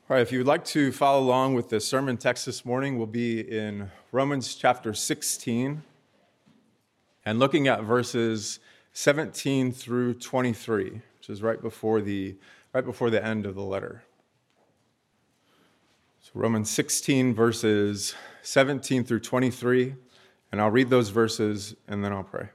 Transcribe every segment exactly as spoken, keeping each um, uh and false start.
All right, if you would like to follow along with the sermon text this morning, we'll be in Romans chapter sixteen and looking at verses seventeen through twenty-three, which is right before the right before the end of the letter. So Romans sixteen, verses seventeen through twenty-three, and I'll read those verses and then I'll pray.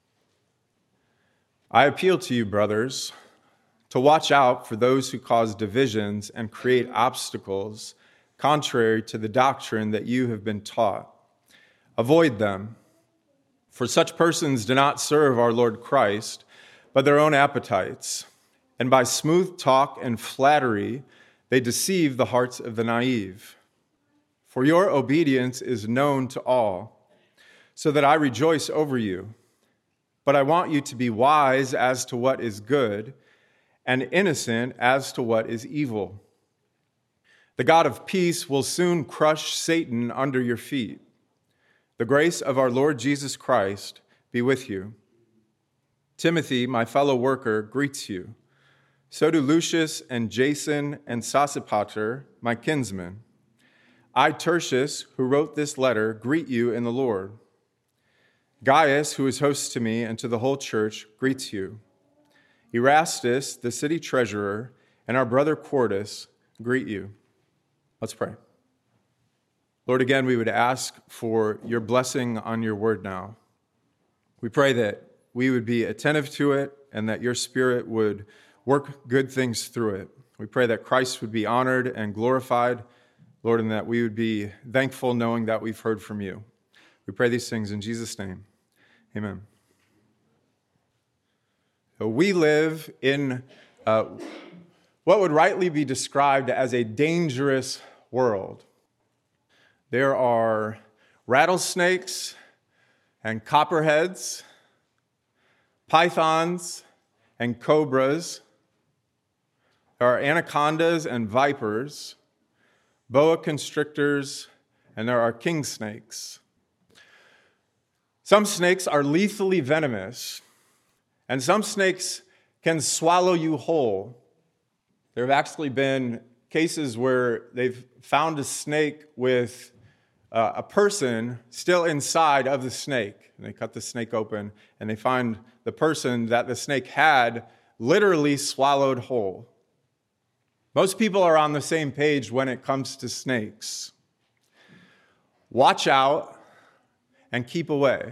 I appeal to you, brothers, to watch out for those who cause divisions and create obstacles contrary to the doctrine that you have been taught. Avoid them, for such persons do not serve our Lord Christ, but their own appetites. And by smooth talk and flattery, they deceive the hearts of the naive. For your obedience is known to all, so that I rejoice over you. But I want you to be wise as to what is good, and innocent as to what is evil. The God of peace will soon crush Satan under your feet. The grace of our Lord Jesus Christ be with you. Timothy, my fellow worker, greets you. So do Lucius and Jason and Sosipater, my kinsmen. I, Tertius, who wrote this letter, greet you in the Lord. Gaius, who is host to me and to the whole church, greets you. Erastus, the city treasurer, and our brother Quartus greet you. Let's pray. Lord, again, we would ask for your blessing on your word now. We pray that we would be attentive to it and that your Spirit would work good things through it. We pray that Christ would be honored and glorified, Lord, and that we would be thankful knowing that we've heard from you. We pray these things in Jesus' name. Amen. We live in uh, what would rightly be described as a dangerous world. There are rattlesnakes and copperheads, pythons and cobras. There are anacondas and vipers, boa constrictors, and there are king snakes. Some snakes are lethally venomous, and some snakes can swallow you whole. There have actually been cases where they've found a snake with uh, a person still inside of the snake. And they cut the snake open, and they find the person that the snake had literally swallowed whole. Most people are on the same page when it comes to snakes. Watch out and keep away.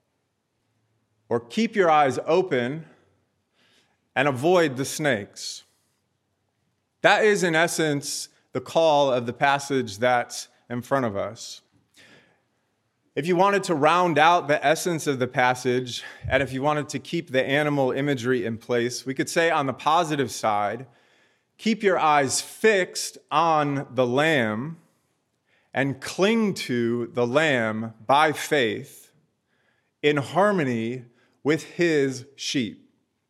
Or keep your eyes open and avoid the snakes. That is, in essence, the call of the passage that's in front of us. If you wanted to round out the essence of the passage, and if you wanted to keep the animal imagery in place, we could say on the positive side, keep your eyes fixed on the Lamb and cling to the Lamb by faith in harmony with his sheep.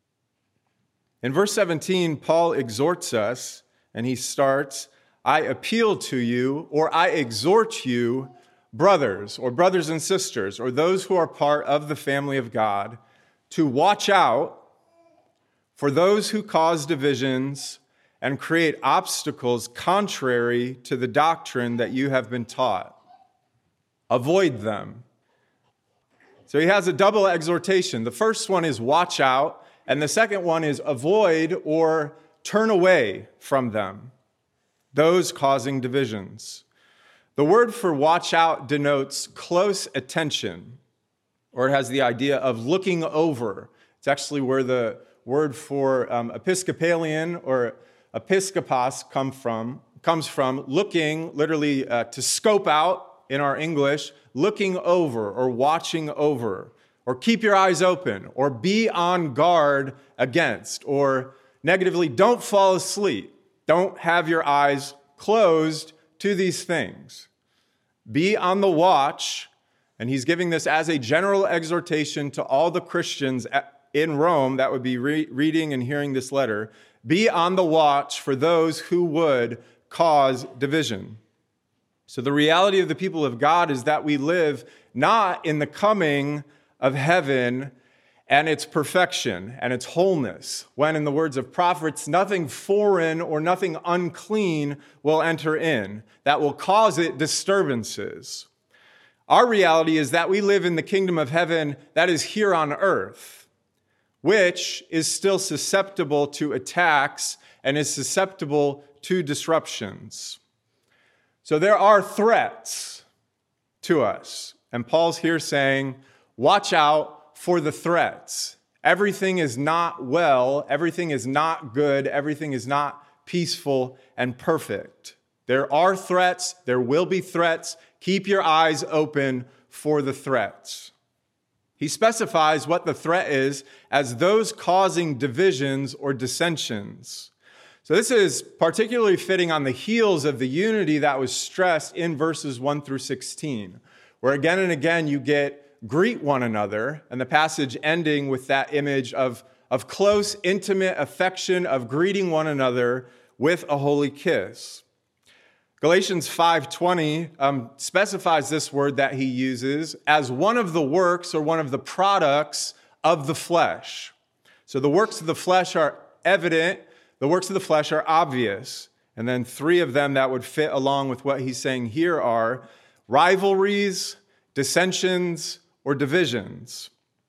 In verse seventeen, Paul exhorts us, and he starts, I appeal to you, or I exhort you, brothers, or brothers and sisters, or those who are part of the family of God, to watch out for those who cause divisions and create obstacles contrary to the doctrine that you have been taught. Avoid them. So he has a double exhortation. The first one is watch out, and the second one is avoid or turn away from them, those causing divisions. The word for watch out denotes close attention, or it has the idea of looking over. It's actually where the word for um, Episcopalian or episkopos come from, comes from, looking, literally uh, to scope out in our English, looking over or watching over, or keep your eyes open, or be on guard against, or negatively, don't fall asleep. Don't have your eyes closed to these things. Be on the watch, and he's giving this as a general exhortation to all the Christians in Rome that would be re- reading and hearing this letter. Be on the watch for those who would cause division. So the reality of the people of God is that we live not in the coming of heaven and its perfection and its wholeness, when, in the words of prophets, nothing foreign or nothing unclean will enter in that will cause it disturbances. Our reality is that we live in the kingdom of heaven that is here on earth, which is still susceptible to attacks and is susceptible to disruptions. So there are threats to us. And Paul's here saying, watch out for the threats. Everything is not well. Everything is not good. Everything is not peaceful and perfect. There are threats. There will be threats. Keep your eyes open for the threats. He specifies what the threat is as those causing divisions or dissensions. So this is particularly fitting on the heels of the unity that was stressed in verses one through sixteen, where again and again you get greet one another, and the passage ending with that image of, of close, intimate affection of greeting one another with a holy kiss. Galatians five twenty um, specifies this word that he uses as one of the works or one of the products of the flesh. So the works of the flesh are evident. The works of the flesh are obvious. And then three of them that would fit along with what he's saying here are rivalries, dissensions, or divisions.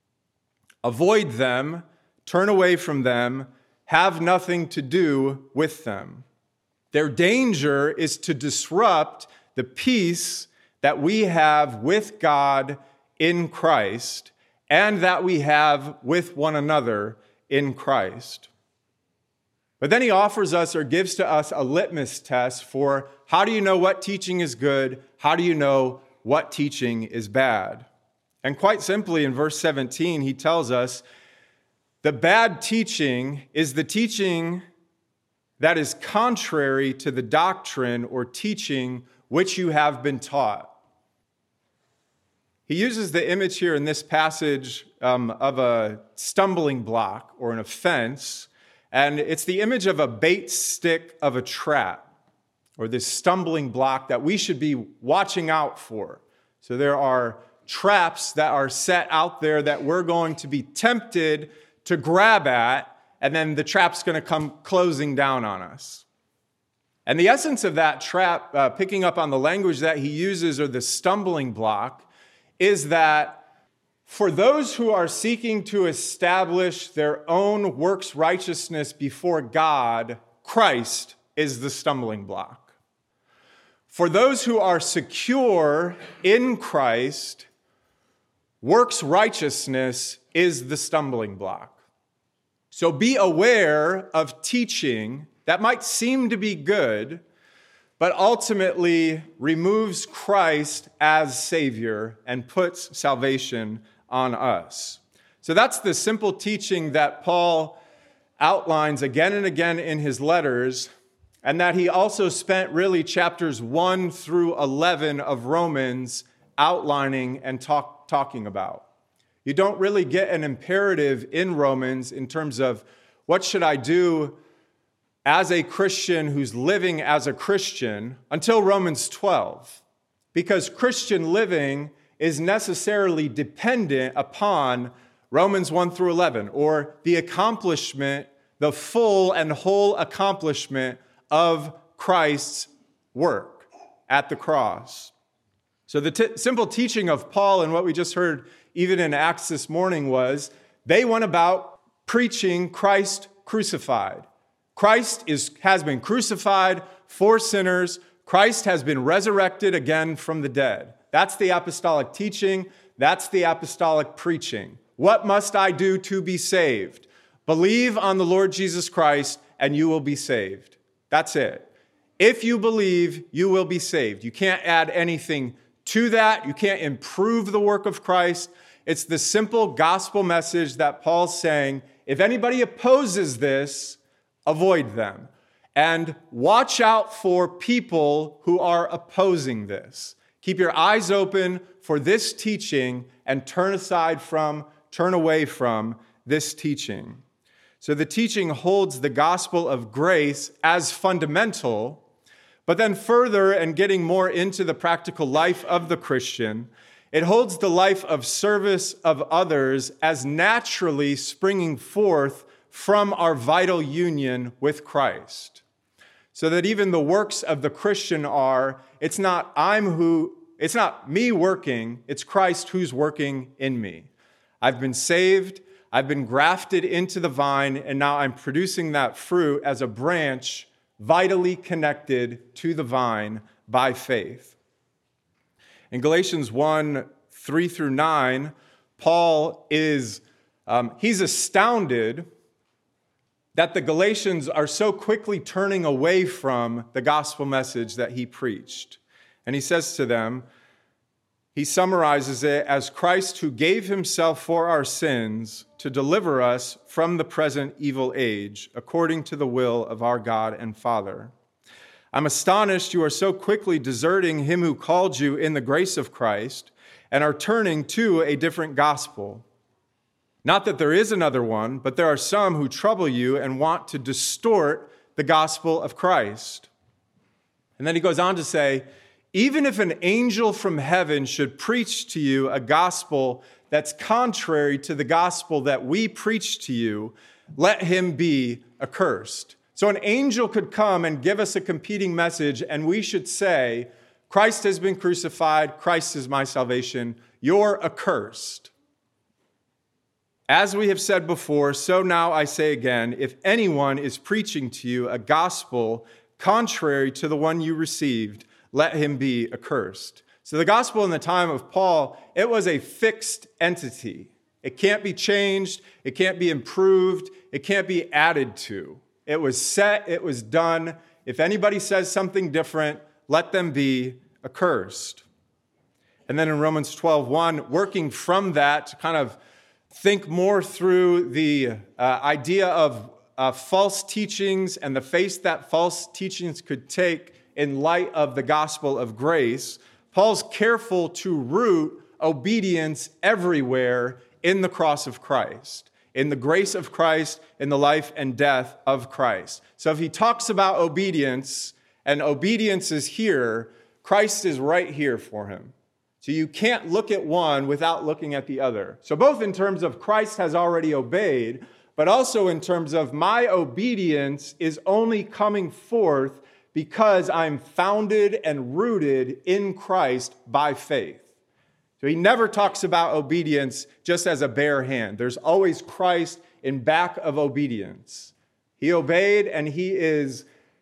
Avoid them, turn away from them, have nothing to do with them. Their danger is to disrupt the peace that we have with God in Christ and that we have with one another in Christ. But then he offers us or gives to us a litmus test for how do you know what teaching is good? How do you know what teaching is bad? And quite simply in verse seventeen, he tells us the bad teaching is the teaching that is contrary to the doctrine or teaching which you have been taught. He uses the image here in this passage um, of a stumbling block or an offense, and it's the image of a bait stick of a trap, or this stumbling block that we should be watching out for. So there are traps that are set out there that we're going to be tempted to grab at, and then the trap's going to come closing down on us. And the essence of that trap, uh, picking up on the language that he uses, or the stumbling block, is that for those who are seeking to establish their own works righteousness before God, Christ is the stumbling block. For those who are secure in Christ, works righteousness is the stumbling block. So be aware of teaching that might seem to be good, but ultimately removes Christ as Savior and puts salvation on us. So that's the simple teaching that Paul outlines again and again in his letters, and that he also spent really chapters one through eleven of Romans outlining and talk, talking about. You don't really get an imperative in Romans in terms of what should I do as a Christian who's living as a Christian until Romans twelve, because Christian living is necessarily dependent upon Romans one through eleven, or the accomplishment, the full and whole accomplishment of Christ's work at the cross. So the t- simple teaching of Paul and what we just heard even in Acts this morning was they went about preaching Christ crucified. Christ is, has been crucified for sinners. Christ has been resurrected again from the dead. That's the apostolic teaching. That's the apostolic preaching. What must I do to be saved? Believe on the Lord Jesus Christ and you will be saved. That's it. If you believe, you will be saved. You can't add anything to that. You can't improve the work of Christ. It's the simple gospel message that Paul's saying, if anybody opposes this, avoid them. And watch out for people who are opposing this. Keep your eyes open for this teaching and turn aside from, turn away from this teaching. So the teaching holds the gospel of grace as fundamental, but then further and getting more into the practical life of the Christian, It holds the life of service of others as naturally springing forth from our vital union with Christ. So that even the works of the Christian are, it's not I'm who, it's not me working, it's Christ who's working in me. I've been saved, I've been grafted into the vine, and now I'm producing that fruit as a branch vitally connected to the vine by faith. In Galatians one, three through nine, Paul is, um, he's astounded that the Galatians are so quickly turning away from the gospel message that he preached. And he says to them, he summarizes it as Christ who gave himself for our sins to deliver us from the present evil age, according to the will of our God and Father. I'm astonished you are so quickly deserting him who called you in the grace of Christ and are turning to a different gospel. Not that there is another one, but there are some who trouble you and want to distort the gospel of Christ. And then he goes on to say, even if an angel from heaven should preach to you a gospel that's contrary to the gospel that we preach to you, let him be accursed. So an angel could come and give us a competing message, and we should say, Christ has been crucified, Christ is my salvation, you're accursed. As we have said before, so now I say again, if anyone is preaching to you a gospel contrary to the one you received, let him be accursed. So the gospel in the time of Paul, it was a fixed entity. It can't be changed, it can't be improved, it can't be added to. It was set, it was done. If anybody says something different, let them be accursed. And then in Romans twelve one, working from that to kind of think more through the uh, idea of uh, false teachings and the face that false teachings could take in light of the gospel of grace, Paul's careful to root obedience everywhere in the cross of Christ, in the grace of Christ, in the life and death of Christ. So if he talks about obedience, and obedience is here, Christ is right here for him. So you can't look at one without looking at the other. So both in terms of Christ has already obeyed, but also in terms of my obedience is only coming forth because I'm founded and rooted in Christ by faith. So he never talks about obedience just as a bare hand. There's always Christ in back of obedience. He obeyed, and he is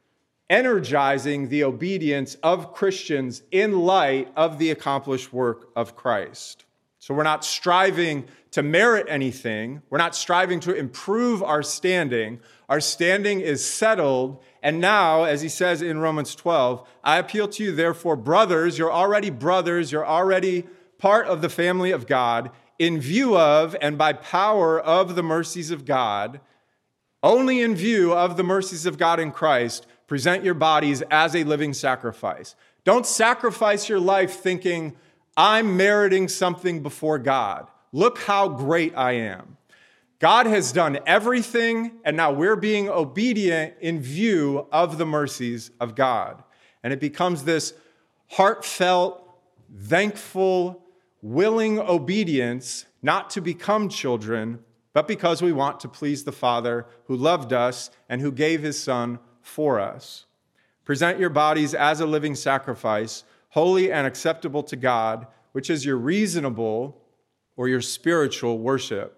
energizing the obedience of Christians in light of the accomplished work of Christ. So we're not striving to merit anything. We're not striving to improve our standing. Our standing is settled. And now, as he says in Romans twelve, I appeal to you, therefore, brothers, you're already brothers, you're already part of the family of God, in view of and by power of the mercies of God, only in view of the mercies of God in Christ, present your bodies as a living sacrifice. Don't sacrifice your life thinking, I'm meriting something before God. Look how great I am. God has done everything, and now we're being obedient in view of the mercies of God. And it becomes this heartfelt, thankful, willing obedience, not to become children, but because we want to please the Father who loved us and who gave his Son for us. Present your bodies as a living sacrifice, holy and acceptable to God, which is your reasonable or your spiritual worship.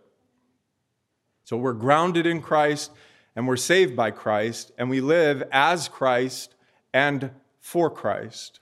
So we're grounded in Christ, and we're saved by Christ, and we live as Christ and for Christ.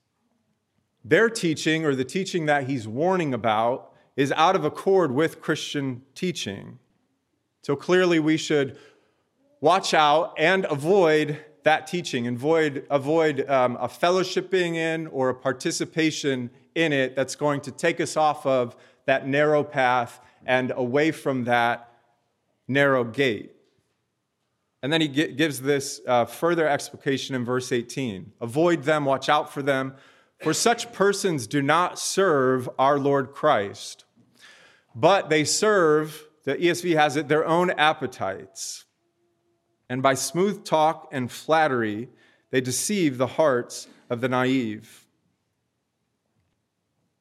Their teaching, or the teaching that he's warning about, is out of accord with Christian teaching. So clearly we should watch out and avoid that teaching, avoid, avoid um, a fellowshipping in or a participation in it that's going to take us off of that narrow path and away from that narrow gate. And then he gives this uh, further explication in verse eighteen. Avoid them, watch out for them, for such persons do not serve our Lord Christ, but they serve, the E S V has it, their own appetites. And by smooth talk and flattery, they deceive the hearts of the naive.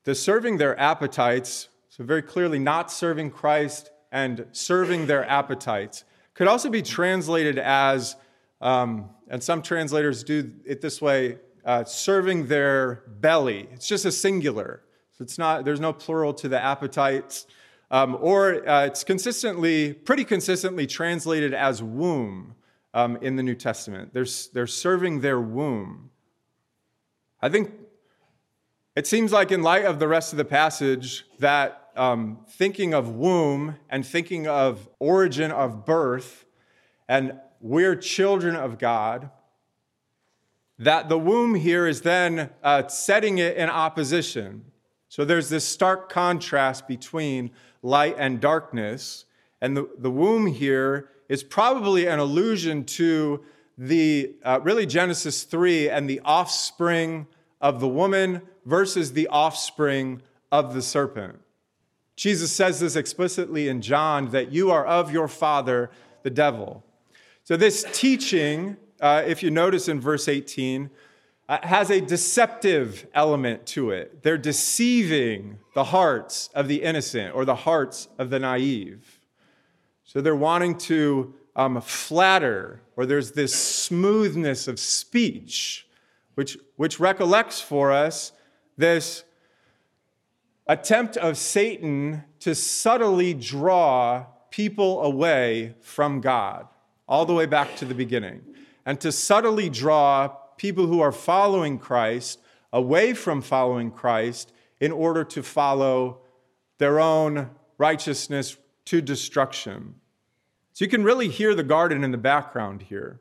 The serving their appetites, so very clearly not serving Christ and serving their appetites, could also be translated as, um, and some translators do it this way, uh, serving their belly. It's just a singular. So it's not, there's no plural to the appetites. Um, or uh, it's consistently, pretty consistently translated as womb um, in the New Testament. They're, they're serving their womb. I think it seems like in light of the rest of the passage that um, thinking of womb and thinking of origin of birth, and we're children of God, that the womb here is then uh, setting it in opposition. So there's this stark contrast between light and darkness, and the, the womb here is probably an allusion to the, uh, really Genesis three and the offspring of the woman versus the offspring of the serpent. Jesus says this explicitly in John, that you are of your father, the devil. So this teaching, uh, if you notice in verse eighteen, uh, has a deceptive element to it. They're deceiving the hearts of the innocent or the hearts of the naive. So they're wanting to um, flatter, or there's this smoothness of speech, which, which recollects for us this attempt of Satan to subtly draw people away from God, all the way back to the beginning, and to subtly draw people who are following Christ away from following Christ in order to follow their own righteousness to destruction. So you can really hear the garden in the background here.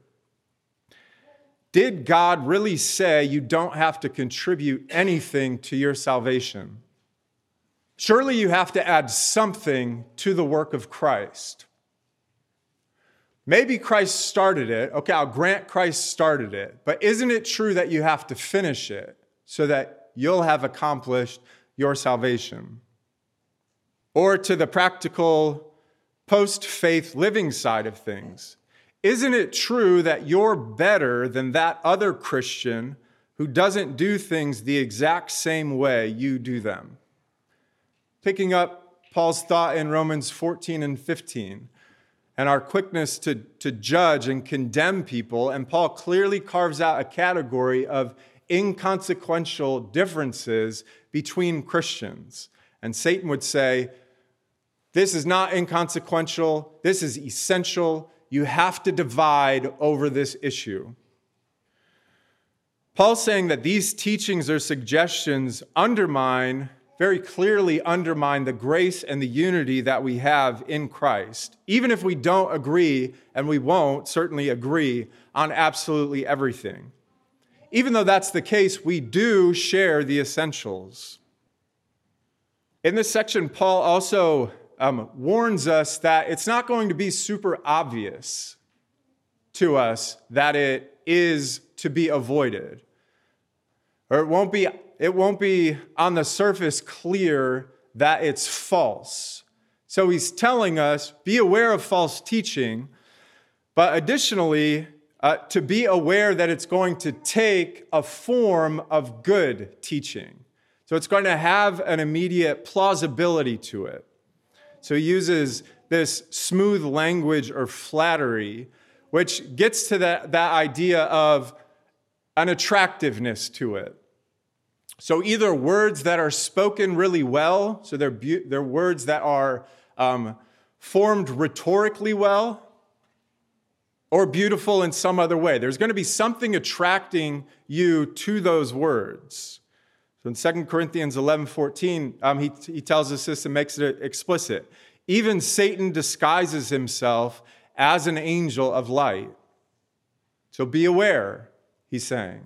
Did God really say you don't have to contribute anything to your salvation? Surely you have to add something to the work of Christ. Maybe Christ started it. Okay, I'll grant Christ started it. But isn't it true that you have to finish it so that you'll have accomplished your salvation? Or to the practical post-faith living side of things, isn't it true that you're better than that other Christian who doesn't do things the exact same way you do them? Picking up Paul's thought in Romans fourteen and fifteen, and our quickness to, to judge and condemn people, and Paul clearly carves out a category of inconsequential differences between Christians. And Satan would say, this is not inconsequential, this is essential. You have to divide over this issue. Paul's saying that these teachings or suggestions undermine, very clearly undermine the grace and the unity that we have in Christ, even if we don't agree, and we won't certainly agree on absolutely everything. Even though that's the case, we do share the essentials. In this section, Paul also Um, warns us that it's not going to be super obvious to us that it is to be avoided. Or it won't be, it won't be on the surface clear that it's false. So he's telling us, be aware of false teaching, but additionally, uh, to be aware that it's going to take a form of good teaching. So it's going to have an immediate plausibility to it. So he uses this smooth language or flattery, which gets to that, that idea of an attractiveness to it. So either words that are spoken really well, so they're, be- they're words that are um, formed rhetorically well, or beautiful in some other way. There's going to be something attracting you to those words. So in Second Corinthians eleven fourteen, um, he, he tells us this and makes it explicit. Even Satan disguises himself as an angel of light. So be aware, he's saying.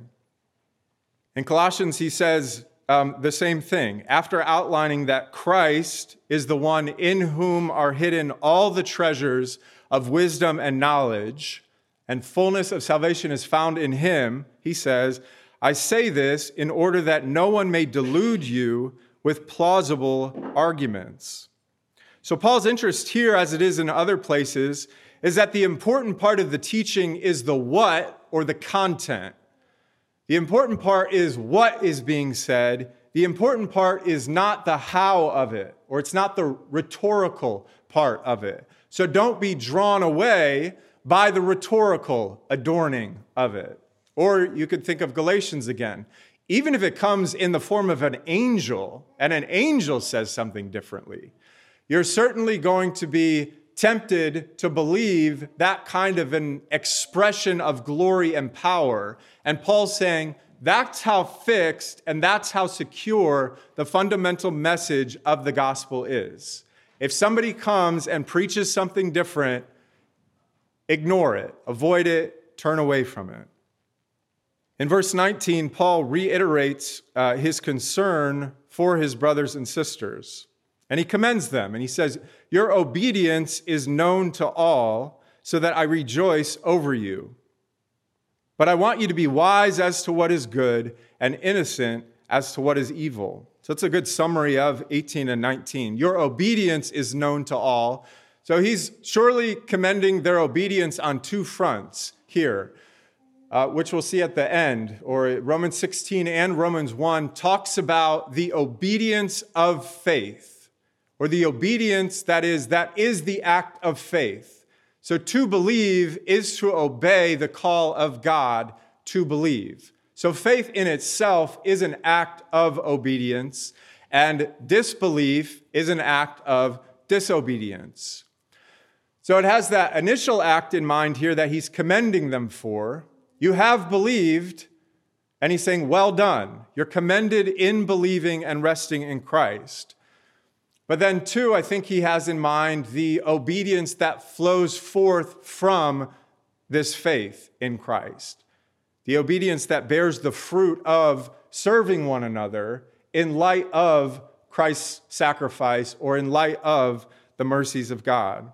In Colossians, he says um, the same thing. After outlining that Christ is the one in whom are hidden all the treasures of wisdom and knowledge, and fullness of salvation is found in him, he says, I say this in order that no one may delude you with plausible arguments. So Paul's interest here, as it is in other places, is that the important part of the teaching is the what or the content. The important part is what is being said, the important part is not the how of it, or it's not the rhetorical part of it. So don't be drawn away by the rhetorical adorning of it. Or you could think of Galatians again. Even if it comes in the form of an angel, and an angel says something differently, you're certainly going to be tempted to believe that kind of an expression of glory and power. And Paul's saying, that's how fixed and that's how secure the fundamental message of the gospel is. If somebody comes and preaches something different, ignore it, avoid it, turn away from it. In verse nineteen, Paul reiterates uh, his concern for his brothers and sisters, and he commends them, and he says, your obedience is known to all, so that I rejoice over you. But I want you to be wise as to what is good and innocent as to what is evil. So it's a good summary of eighteen and nineteen. Your obedience is known to all. So he's surely commending their obedience on two fronts here, uh, which we'll see at the end. Or Romans sixteen and Romans one talks about the obedience of faith, or the obedience that is, that is the act of faith. So to believe is to obey the call of God to believe. So faith in itself is an act of obedience, and disbelief is an act of disobedience. So it has that initial act in mind here that he's commending them for. You have believed, and he's saying, well done. You're commended in believing and resting in Christ. But then, too, I think he has in mind the obedience that flows forth from this faith in Christ. The obedience that bears the fruit of serving one another in light of Christ's sacrifice or in light of the mercies of God.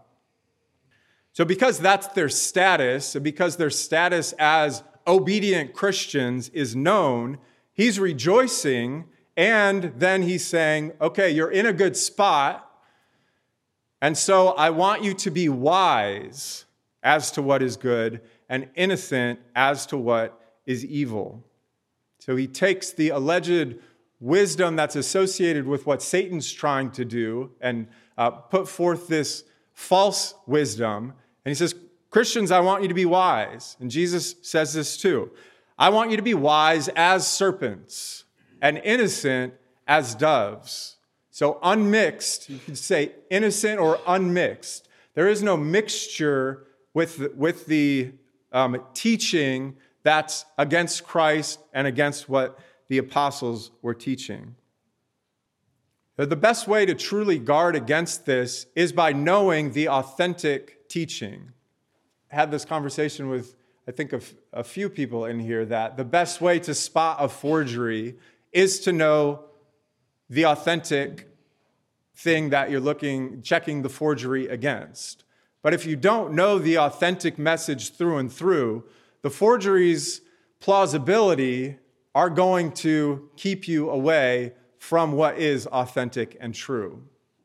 So because that's their status, and because their status as obedient Christians is known, he's rejoicing. And then he's saying, okay, you're in a good spot, and so I want you to be wise as to what is good and innocent as to what is evil. So he takes the alleged wisdom that's associated with what Satan's trying to do and uh, put forth this false wisdom, and he says, Christians, I want you to be wise. And Jesus says this too. I want you to be wise as serpents and innocent as doves. So unmixed, you could say innocent or unmixed. There is no mixture with the, with the um, teaching that's against Christ and against what the apostles were teaching. The best way to truly guard against this is by knowing the authentic teaching. I had this conversation with, I think, a, a few people in here that the best way to spot a forgery is to know the authentic thing that you're looking, checking the forgery against. But if you don't know the authentic message through and through, the forgery's plausibility are going to keep you away from what is authentic and true.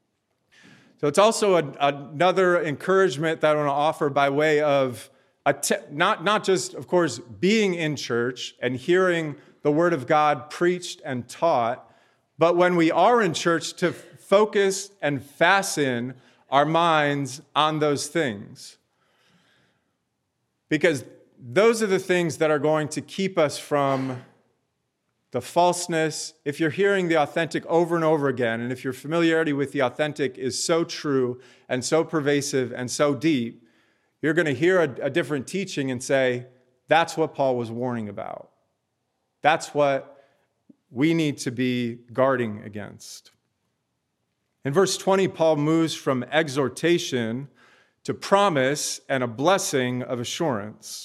So it's also a, another encouragement that I want to offer by way of a te- not, not just, of course, being in church and hearing the Word of God preached and taught, but when we are in church, to focus and fasten our minds on those things. Because those are the things that are going to keep us from the falseness. If you're hearing the authentic over and over again, and if your familiarity with the authentic is so true and so pervasive and so deep, you're going to hear a, a different teaching and say, that's what Paul was warning about. That's what we need to be guarding against. In verse twenty, Paul moves from exhortation to promise and a blessing of assurance.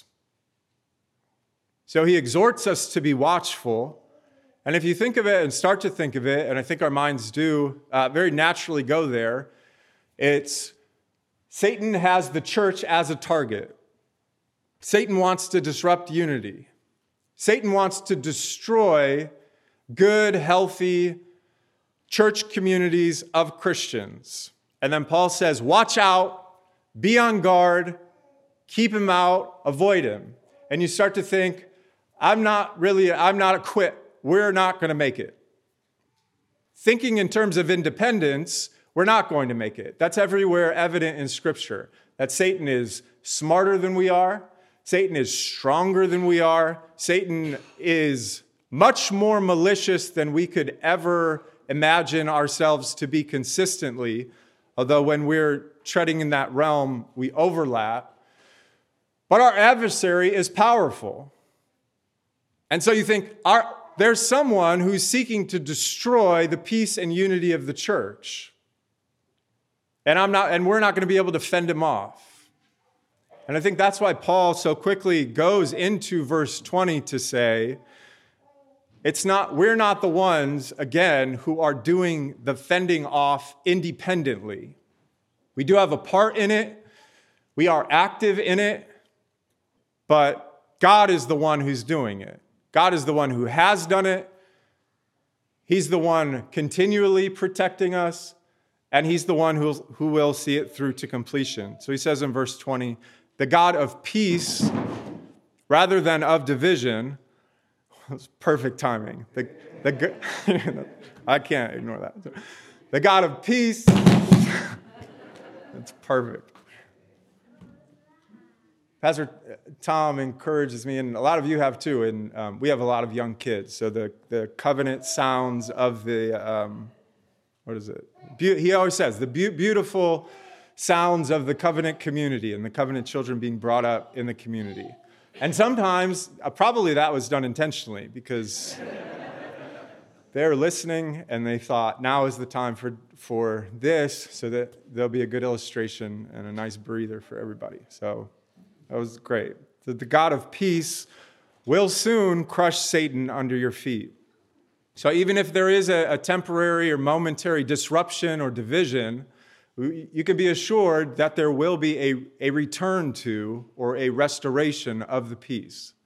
So he exhorts us to be watchful. And if you think of it and start to think of it, and I think our minds do uh, very naturally go there, it's Satan has the church as a target. Satan wants to disrupt unity. Satan wants to destroy good, healthy church communities of Christians. And then Paul says, watch out, be on guard, keep him out, avoid him. And you start to think, I'm not really, I'm not equipped. We're not going to make it. thinking in terms of independence, we're not going to make it. That's everywhere evident in Scripture, that Satan is smarter than we are, Satan is stronger than we are, Satan is much more malicious than we could ever imagine ourselves to be consistently, although when we're treading in that realm, we overlap. But our adversary is powerful. And so you think, our, there's someone who's seeking to destroy the peace and unity of the church. And I'm not, and we're not going to be able to fend him off. And I think that's why Paul so quickly goes into verse twenty to say, it's not, we're not the ones, again, who are doing the fending off independently. We do have a part in it. We are active in it. But God is the one who's doing it. God is the one who has done it. He's the one continually protecting us. And he's the one who, who will see it through to completion. So he says in verse twenty, the God of peace, rather than of division, it's perfect timing. The, the, I can't ignore that. The God of peace, it's perfect. Pastor Tom encourages me, and a lot of you have too, and um, we have a lot of young kids. So the, the covenant sounds of the, um, what is it? Be- he always says, the be- beautiful sounds of the covenant community and the covenant children being brought up in the community. And sometimes, uh, probably that was done intentionally because they're listening and they thought, now is the time for, for this, so that there'll be a good illustration and a nice breather for everybody. So that was great. The, the God of peace will soon crush Satan under your feet. So even if there is a, a temporary or momentary disruption or division, you can be assured that there will be a, a return to or a restoration of the peace.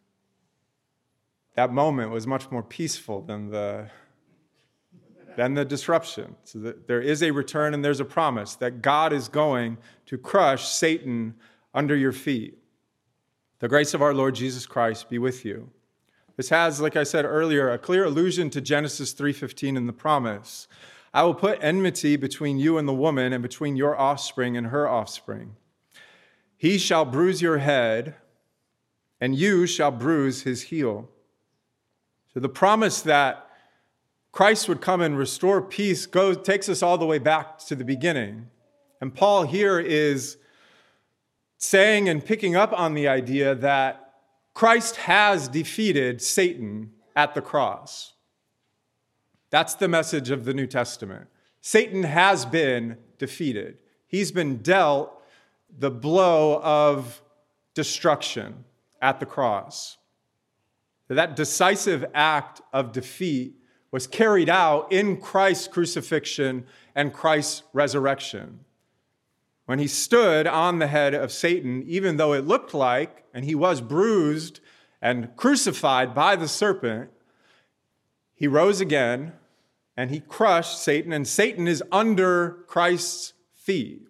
That moment was much more peaceful than the, than the disruption. So that there is a return and there's a promise that God is going to crush Satan under your feet. The grace of our Lord Jesus Christ be with you. This has, like I said earlier, a clear allusion to Genesis three fifteen in the promise. I will put enmity between you and the woman, and between your offspring and her offspring. He shall bruise your head, and you shall bruise his heel. So the promise that Christ would come and restore peace goes, takes us all the way back to the beginning. And Paul here is saying and picking up on the idea that Christ has defeated Satan at the cross. That's the message of the New Testament. Satan has been defeated. He's been dealt the blow of destruction at the cross. That decisive act of defeat was carried out in Christ's crucifixion and Christ's resurrection. When he stood on the head of Satan, even though it looked like, and he was bruised and crucified by the serpent, he rose again, and he crushed Satan, and Satan is under Christ's feet.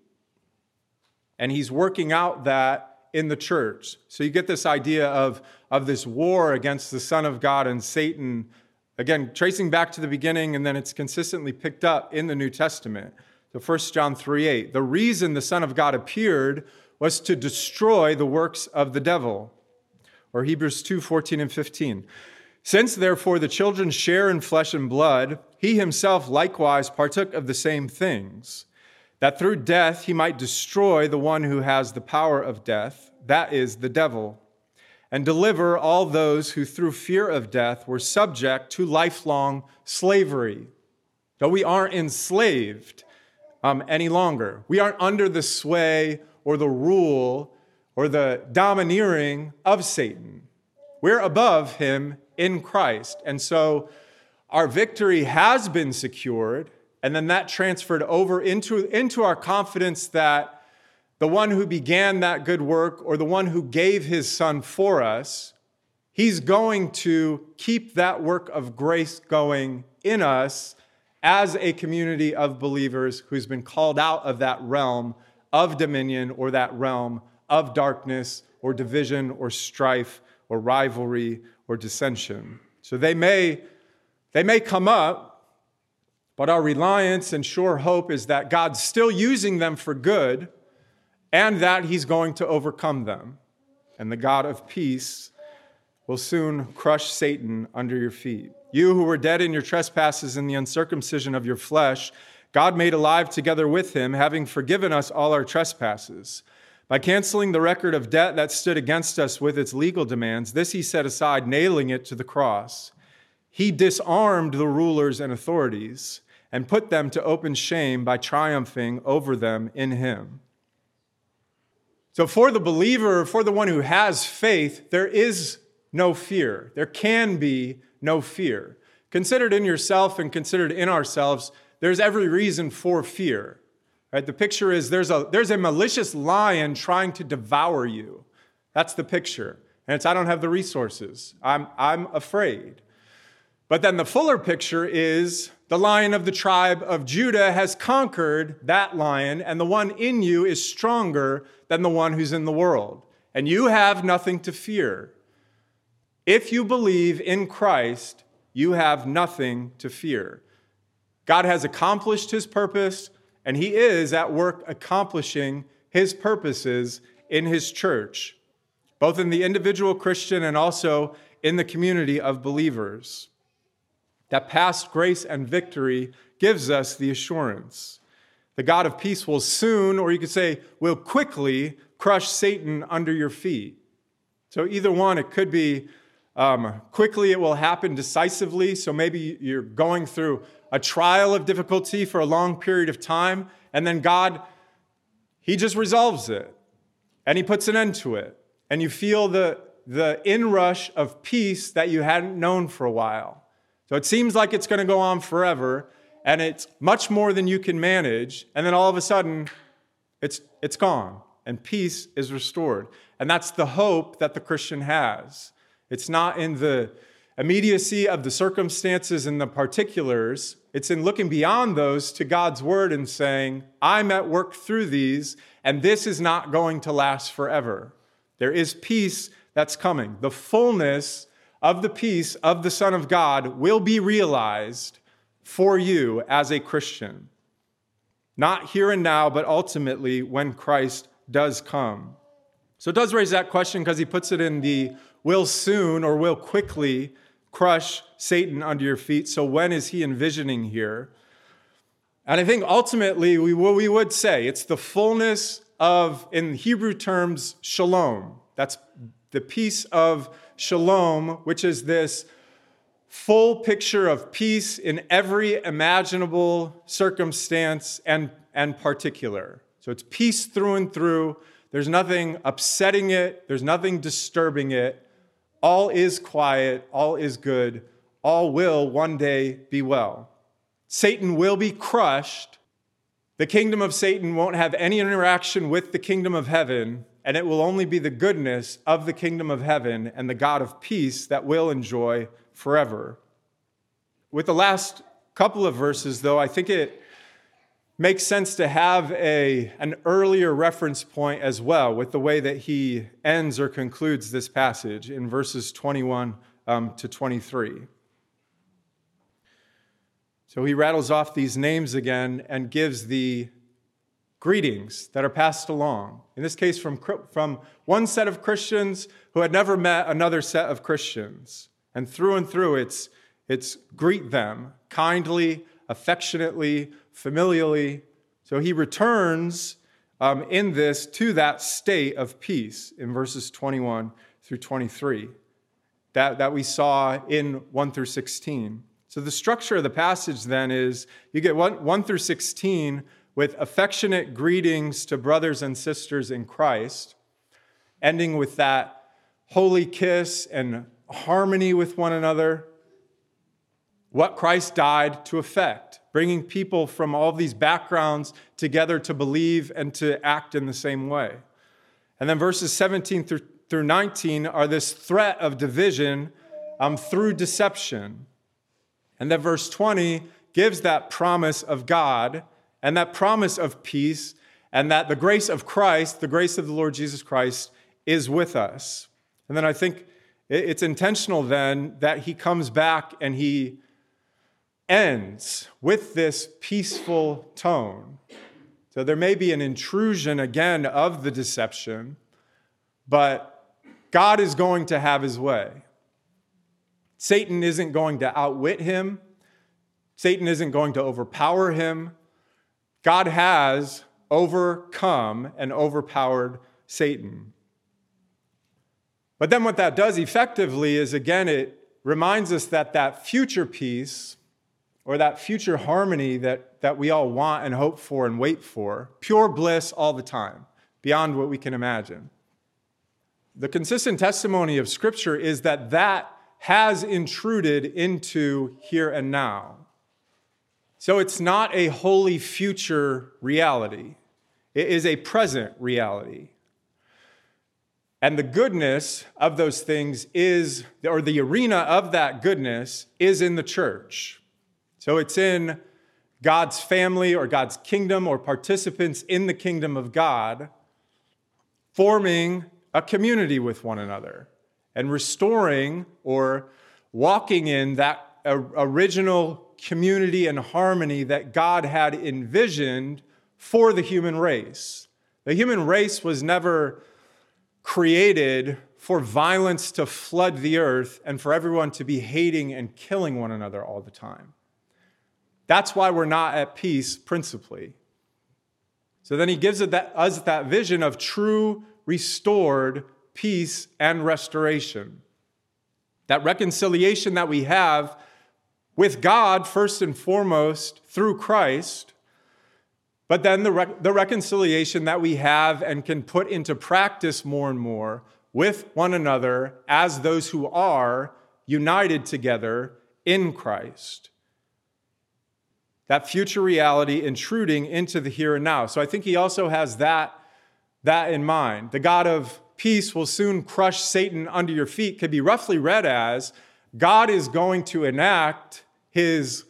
And he's working out that in the church. So you get this idea of, of this war against the Son of God and Satan, again, tracing back to the beginning, and then it's consistently picked up in the New Testament. So First John three eight, the reason the Son of God appeared was to destroy the works of the devil. Or Hebrews two fourteen and fifteen. Since, therefore, the children share in flesh and blood, he himself likewise partook of the same things, that through death he might destroy the one who has the power of death, that is, the devil, and deliver all those who through fear of death were subject to lifelong slavery. Though we aren't enslaved um, any longer. We aren't under the sway or the rule or the domineering of Satan. We're above him in Christ. And so our victory has been secured, and then that transferred over into, into our confidence that the one who began that good work, or the one who gave his Son for us, he's going to keep that work of grace going in us as a community of believers who's been called out of that realm of dominion, or that realm of darkness or division or strife or rivalry or dissension. So they may, they may come up, But our reliance and sure hope is that God's still using them for good and that he's going to overcome them. And the God of peace will soon crush Satan under your feet. You who were dead in your trespasses and the uncircumcision of your flesh, God made alive together with him, having forgiven us all our trespasses. By canceling the record of debt that stood against us with its legal demands, this he set aside, nailing it to the cross. He disarmed the rulers and authorities and put them to open shame by triumphing over them in him. So for the believer, for the one who has faith, there is no fear. There can be no fear. Considered in yourself and considered in ourselves, there's every reason for fear. Right? The picture is there's a, there's a malicious lion trying to devour you. That's the picture. And it's, I don't have the resources. I'm, I'm afraid. But then the fuller picture is the Lion of the tribe of Judah has conquered that lion, and the one in you is stronger than the one who's in the world. And you have nothing to fear. If you believe in Christ, you have nothing to fear. God has accomplished his purpose, and he is at work accomplishing his purposes in his church, both in the individual Christian and also in the community of believers. That past grace and victory gives us the assurance. The God of peace will soon, or you could say, will quickly crush Satan under your feet. So either one, it could be um, quickly, it will happen decisively. So maybe you're going through a trial of difficulty for a long period of time, and then God, he just resolves it, and he puts an end to it. And you feel the, the inrush of peace that you hadn't known for a while. So it seems like it's going to go on forever, and it's much more than you can manage, and then all of a sudden, it's, it's gone, and peace is restored. And that's the hope that the Christian has. It's not in the immediacy of the circumstances and the particulars. It's in looking beyond those to God's word and saying, I'm at work through these, and this is not going to last forever. There is peace that's coming. The fullness of the peace of the Son of God will be realized for you as a Christian. Not here and now, but ultimately when Christ does come. So it does raise that question because he puts it in the will soon or will quickly crush Satan under your feet. So when is he envisioning here? And I think ultimately we, we would say it's the fullness of, in Hebrew terms, shalom. That's the peace of shalom, which is this full picture of peace in every imaginable circumstance and, and particular. So it's peace through and through. There's nothing upsetting it. There's nothing disturbing it. All is quiet. All is good. All will one day be well. Satan will be crushed. The kingdom of Satan won't have any interaction with the kingdom of heaven, and it will only be the goodness of the kingdom of heaven and the God of peace that we'll enjoy forever. With the last couple of verses, though, I think it makes sense to have a, an earlier reference point as well with the way that he ends or concludes this passage in verses twenty-one um, to twenty-three. So he rattles off these names again and gives the greetings that are passed along. In this case, from, from one set of Christians who had never met another set of Christians. And through and through, it's, it's greet them kindly, affectionately, familially. So he returns um, in this to that state of peace in verses twenty-one through twenty-three that, that we saw in one through sixteen. So the structure of the passage then is you get one, one through sixteen with affectionate greetings to brothers and sisters in Christ, ending with that holy kiss and harmony with one another. What Christ died to effect, bringing people from all these backgrounds together to believe and to act in the same way. And then verses seventeen through, through nineteen are this threat of division um, through deception. And then verse twenty gives that promise of God and that promise of peace and that the grace of Christ, the grace of the Lord Jesus Christ, is with us. And then I think it's intentional then that he comes back and he ends with this peaceful tone. So there may be an intrusion again of the deception, but God is going to have his way. Satan isn't going to outwit him. Satan isn't going to overpower him. God has overcome and overpowered Satan. But then what that does effectively is, again, it reminds us that that future peace or that future harmony that, that we all want and hope for and wait for, pure bliss all the time, beyond what we can imagine. The consistent testimony of Scripture is that that has intruded into here and now. So it's not a wholly future reality. It is a present reality. And the goodness of those things is, or the arena of that goodness is in the church. So it's in God's family or God's kingdom or participants in the kingdom of God, forming a community with one another and restoring or walking in that original community and harmony that God had envisioned for the human race. The human race was never created for violence to flood the earth and for everyone to be hating and killing one another all the time. That's why we're not at peace principally. So then he gives us that vision of true, restored peace and restoration. That reconciliation that we have with God, first and foremost, through Christ, but then the, re- the reconciliation that we have and can put into practice more and more with one another as those who are united together in Christ. That future reality intruding into the here and now. So I think he also has that, that in mind. The God of peace will soon crush Satan under your feet could be roughly read as God is going to enact his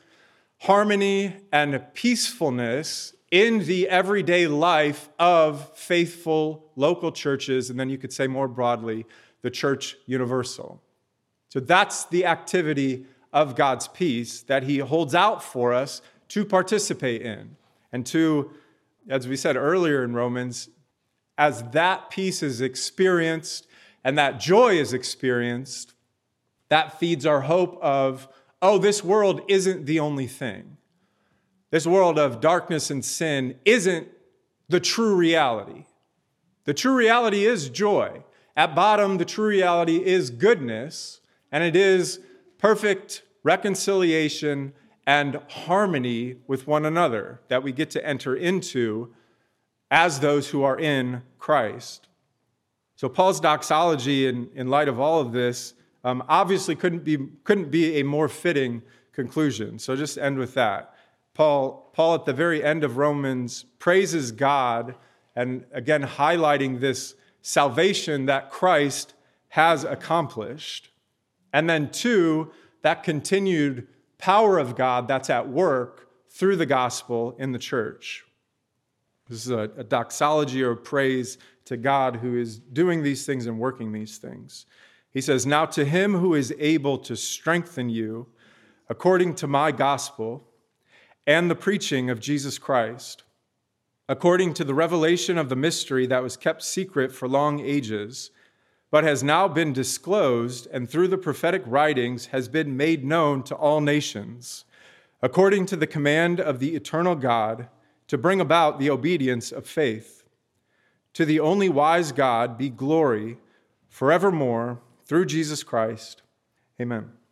harmony and peacefulness in the everyday life of faithful local churches, and then you could say more broadly, the church universal. So that's the activity of God's peace that he holds out for us to participate in. And to, as we said earlier in Romans, as that peace is experienced and that joy is experienced, that feeds our hope of, oh, this world isn't the only thing. This world of darkness and sin isn't the true reality. The true reality is joy. At bottom, the true reality is goodness, and it is perfect reconciliation and harmony with one another that we get to enter into as those who are in Christ. So Paul's doxology, in, in light of all of this, um, obviously couldn't be, couldn't be a more fitting conclusion. So just end with that. Paul, Paul, at the very end of Romans, praises God, and again, highlighting this salvation that Christ has accomplished. And then two, that continued power of God that's at work through the gospel in the church. This is a, a doxology or praise to God who is doing these things and working these things. He says, "Now to him who is able to strengthen you according to my gospel and the preaching of Jesus Christ, according to the revelation of the mystery that was kept secret for long ages, but has now been disclosed and through the prophetic writings has been made known to all nations, according to the command of the eternal God, to bring about the obedience of faith. To the only wise God be glory forevermore through Jesus Christ. Amen."